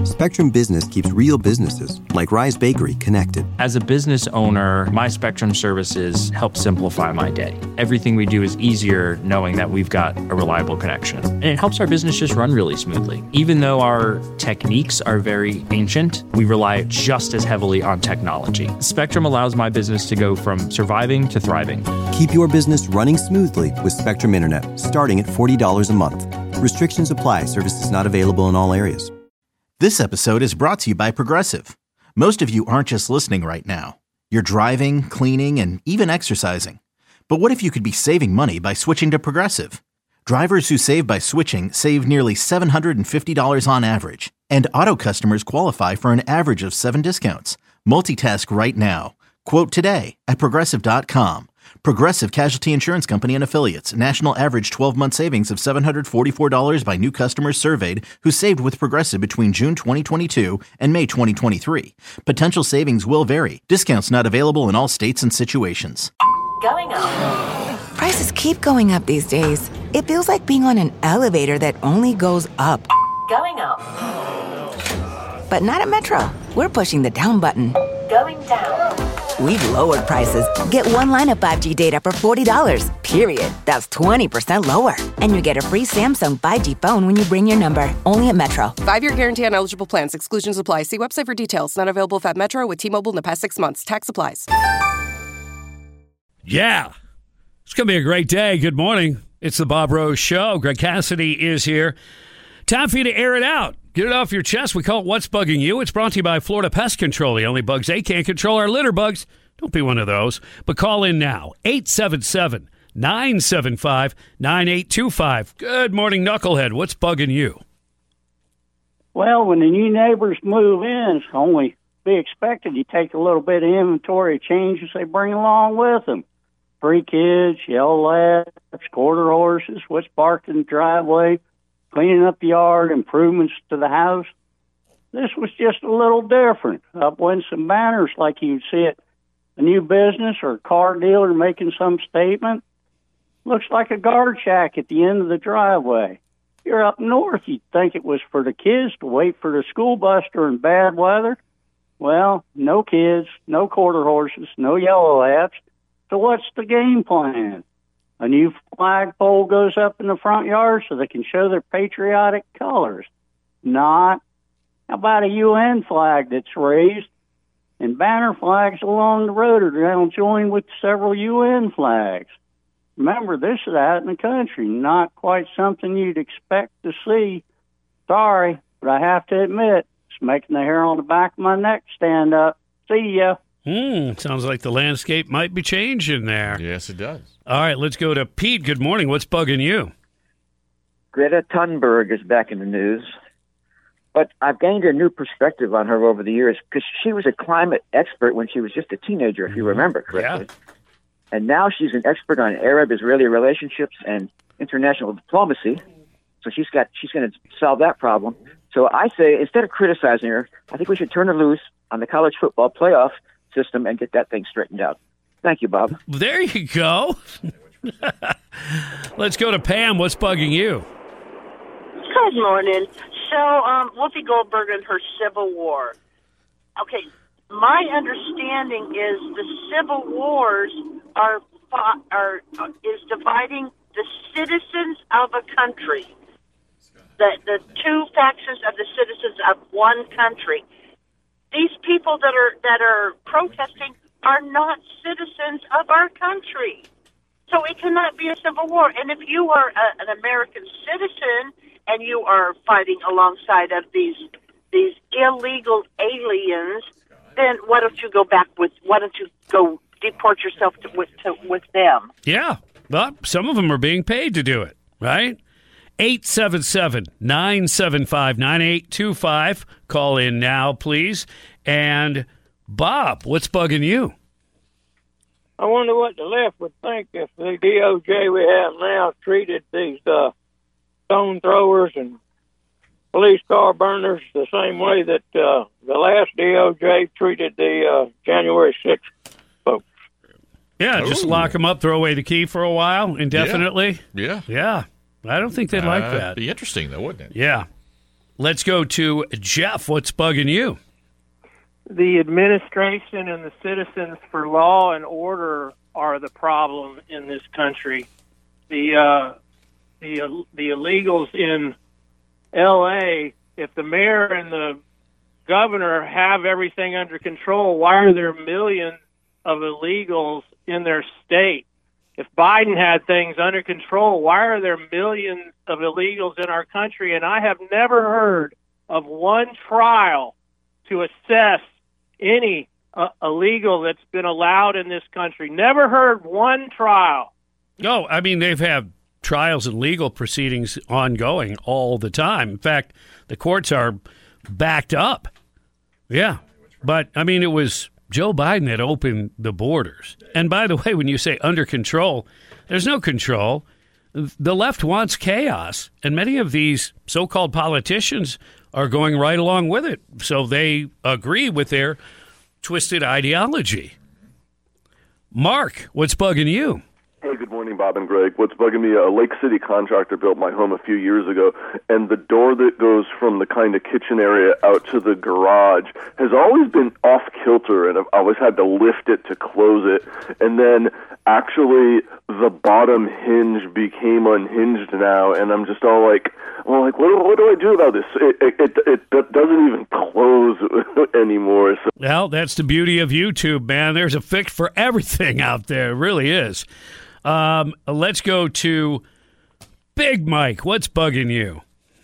Spectrum Business keeps real businesses, like Rise Bakery, connected. As a business owner, my Spectrum services help simplify my day. Everything we do is easier knowing that we've got a reliable connection. And it helps our business just run really smoothly. Even though our techniques are very ancient, we rely just as heavily on technology. Spectrum allows my business to go from surviving to thriving. Keep your business running smoothly with Spectrum Internet, starting at $40 a month. Restrictions apply. Services not available in all areas. This episode is brought to you by Progressive. Most of you aren't just listening right now. You're driving, cleaning, and even exercising. But what if you could be saving money by switching to Progressive? Drivers who save by switching save nearly $750 on average. And auto customers qualify for an average of 7 discounts. Multitask right now. Quote today at Progressive.com. Progressive Casualty Insurance Company and Affiliates. National average 12-month savings of $744 by new customers surveyed who saved with Progressive between June 2022 and May 2023. Potential savings will vary. Discounts not available in all states and situations. Going up. Prices keep going up these days. It feels like being on an elevator that only goes up. Going up. But not at Metro. We're pushing the down button. Going down. We've lowered prices. Get one line of 5G data for $40, period. That's 20% lower. And you get a free Samsung 5G phone when you bring your number. Only at Metro. 5-year guarantee on eligible plans. Exclusions apply. See website for details. Not available if at Metro with T-Mobile in the past 6 months. Tax applies. Yeah. It's going to be a great day. Good morning. It's the Bob Rose Show. Greg Cassidy is here. Time for you to air it out. Get it off your chest. We call it What's Bugging You. It's brought to you by Florida Pest Control. The only bugs they can't control are litter bugs. Don't be one of those. But call in now. 877-975-9825. Good morning, Knucklehead. What's bugging you? Well, when the new neighbors move in, it's only be expected you take a little bit of inventory of changes they bring along with them. 3 kids, yellow labs, quarter horses, what's barked in the driveway, cleaning up the yard, improvements to the house. This was just a little different. Up went some banners like you'd see at a new business or a car dealer making some statement. Looks like a guard shack at the end of the driveway. You're up north, you'd think it was for the kids to wait for the school bus during bad weather. Well, no kids, no quarter horses, no yellow labs. So what's the game plan? A new flagpole goes up in the front yard so they can show their patriotic colors. Not. How about a UN flag that's raised and banner flags along the road are now joined with several UN flags? Remember, this is out in the country, not quite something you'd expect to see. Sorry, but I have to admit, it's making the hair on the back of my neck stand up. See ya. Sounds like the landscape might be changing there. Yes, it does. All right, let's go to Pete. Good morning. What's bugging you? Greta Thunberg is back in the news, but I've gained a new perspective on her over the years because she was a climate expert when she was just a teenager, if you remember correctly. Yeah. And now she's an expert on Arab-Israeli relationships and international diplomacy. So she's going to solve that problem. So I say, instead of criticizing her, I think we should turn her loose on the college football playoff system and get that thing straightened out. Thank you, Bob. There you go. Let's go to Pam. What's bugging you? Good morning. So, Whoopi Goldberg and her Civil War. Okay, my understanding is the Civil Wars is dividing the citizens of a country. The two factions of the citizens of one country. These people that are protesting are not citizens of our country. So it cannot be a civil war. And if you are an American citizen and you are fighting alongside of these illegal aliens, then why don't you go deport yourself with them? Yeah. Well, some of them are being paid to do it, right? 877-975-9825. Call in now, please. And Bob, what's bugging you? I wonder what the left would think if the DOJ we have now treated these stone throwers and police car burners the same way that the last DOJ treated the January 6th folks. Yeah, just lock them up, throw away the key for a while, indefinitely. Yeah. Yeah. I don't think they'd like that. Be interesting, though, wouldn't it? Yeah. Let's go to Jeff. What's bugging you? The administration and the citizens for law and order are the problem in this country. The illegals in L.A., if the mayor and the governor have everything under control, why are there millions of illegals in their state? If Biden had things under control, why are there millions of illegals in our country? And I have never heard of one trial to assess any illegal that's been allowed in this country. Never heard one trial. No, I mean, they've had trials and legal proceedings ongoing all the time. In fact, the courts are backed up. Yeah. But, I mean, it was Joe Biden that opened the borders. And by the way, when you say under control, there's no control. The left wants chaos. And many of these so-called politicians are going right along with it. So they agree with their twisted ideology. Mark, what's bugging you? Hey, good morning, Bob and Greg. What's bugging me, a Lake City contractor built my home a few years ago, and the door that goes from the kind of kitchen area out to the garage has always been off-kilter, and I've always had to lift it to close it. And then actually the bottom hinge became unhinged now, and I'm just all like, what do I do about this? It doesn't even close anymore. So. Well, that's the beauty of YouTube, man. There's a fix for everything out there. It really is. Let's go to Big Mike. What's bugging you?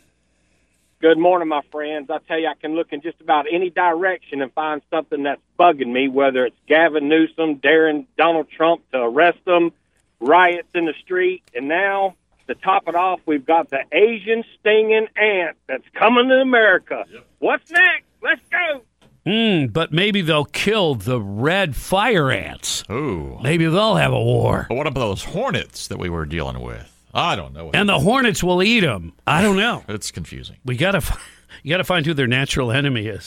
Good morning, my friends. I tell you, I can look in just about any direction and find something that's bugging me, whether it's Gavin Newsom daring Donald Trump to arrest them, riots in the street, and now, to top it off, we've got the Asian stinging ant that's coming to America. Yep. What's next? Let's go. But maybe they'll kill the red fire ants. Ooh. Maybe they'll have a war. But what about those hornets that we were dealing with? I don't know. And the hornets will eat them. I don't know. It's confusing. You got to find who their natural enemy is.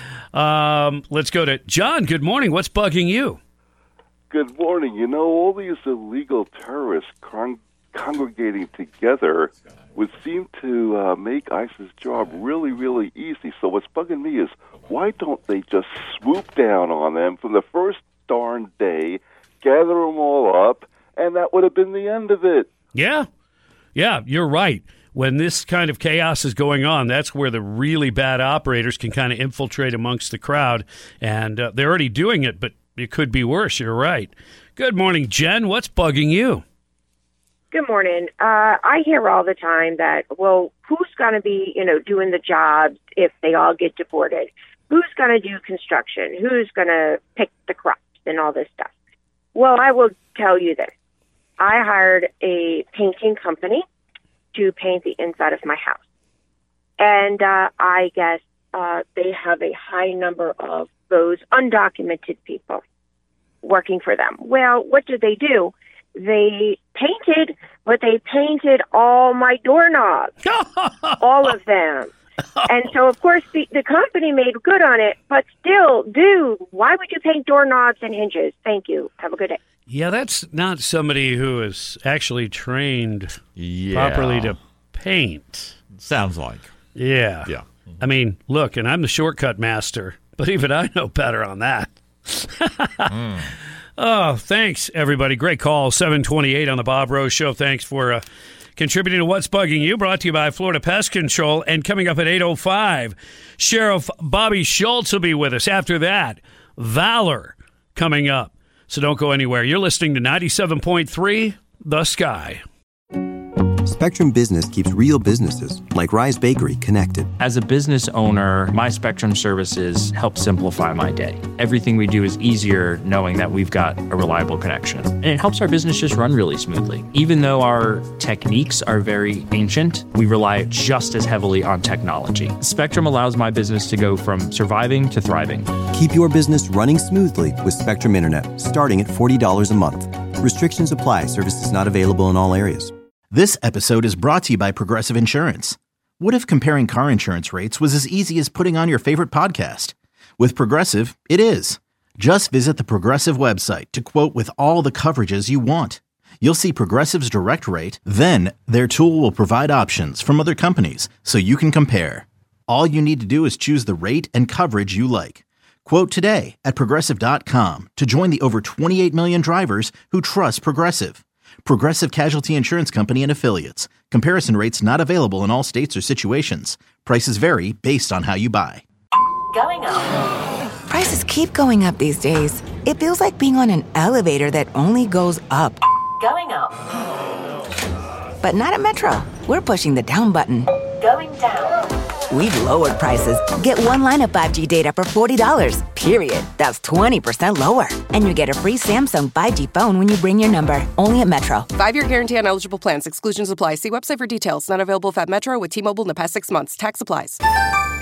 Yeah. Let's go to John. Good morning. What's bugging you? Good morning. You know, all these illegal terrorists congregating together would seem to make ISIS's job really, really easy. So what's bugging me is, why don't they just swoop down on them from the first darn day, gather them all up, and that would have been the end of it? Yeah, you're right. When this kind of chaos is going on, that's where the really bad operators can kind of infiltrate amongst the crowd, and they're already doing it, but it could be worse. You're right. Good morning, Jen. What's bugging you? Good morning. I hear all the time that, well, who's going to be, doing the jobs if they all get deported? Who's going to do construction? Who's going to pick the crops and all this stuff? Well, I will tell you this. I hired a painting company to paint the inside of my house. And I guess they have a high number of those undocumented people working for them. Well, what do? They painted, but they painted all my doorknobs, all of them. And so, of course, the company made good on it, but still, dude, why would you paint doorknobs and hinges? Thank you. Have a good day. Yeah, that's not somebody who is actually trained properly to paint. Sounds like. Yeah. Yeah. I mean, look, and I'm the shortcut master, but even I know better on that. Oh, thanks, everybody. Great call. 728 on the Bob Rose Show. Thanks for contributing to What's Bugging You, brought to you by Florida Pest Control. And coming up at 8:05, Sheriff Bobby Schultz will be with us. After that, Valor coming up. So don't go anywhere. You're listening to 97.3 The Sky. Spectrum Business keeps real businesses, like Rise Bakery, connected. As a business owner, my Spectrum services help simplify my day. Everything we do is easier knowing that we've got a reliable connection. And it helps our business just run really smoothly. Even though our techniques are very ancient, we rely just as heavily on technology. Spectrum allows my business to go from surviving to thriving. Keep your business running smoothly with Spectrum Internet, starting at $40 a month. Restrictions apply. Services not available in all areas. This episode is brought to you by Progressive Insurance. What if comparing car insurance rates was as easy as putting on your favorite podcast? With Progressive, it is. Just visit the Progressive website to quote with all the coverages you want. You'll see Progressive's direct rate, then their tool will provide options from other companies so you can compare. All you need to do is choose the rate and coverage you like. Quote today at Progressive.com to join the over 28 million drivers who trust Progressive. Progressive Casualty Insurance Company and Affiliates. Comparison rates not available in all states or situations. Prices vary based on how you buy. Going up. Prices keep going up these days. It feels like being on an elevator that only goes up. Going up. But not at Metro. We're pushing the down button. Going down. We've lowered prices. Get one line of 5G data for $40, period. That's 20% lower. And you get a free Samsung 5G phone when you bring your number. Only at Metro. 5-year guarantee on eligible plans. Exclusions apply. See website for details. Not available at Metro with T-Mobile in the past 6 months. Tax applies.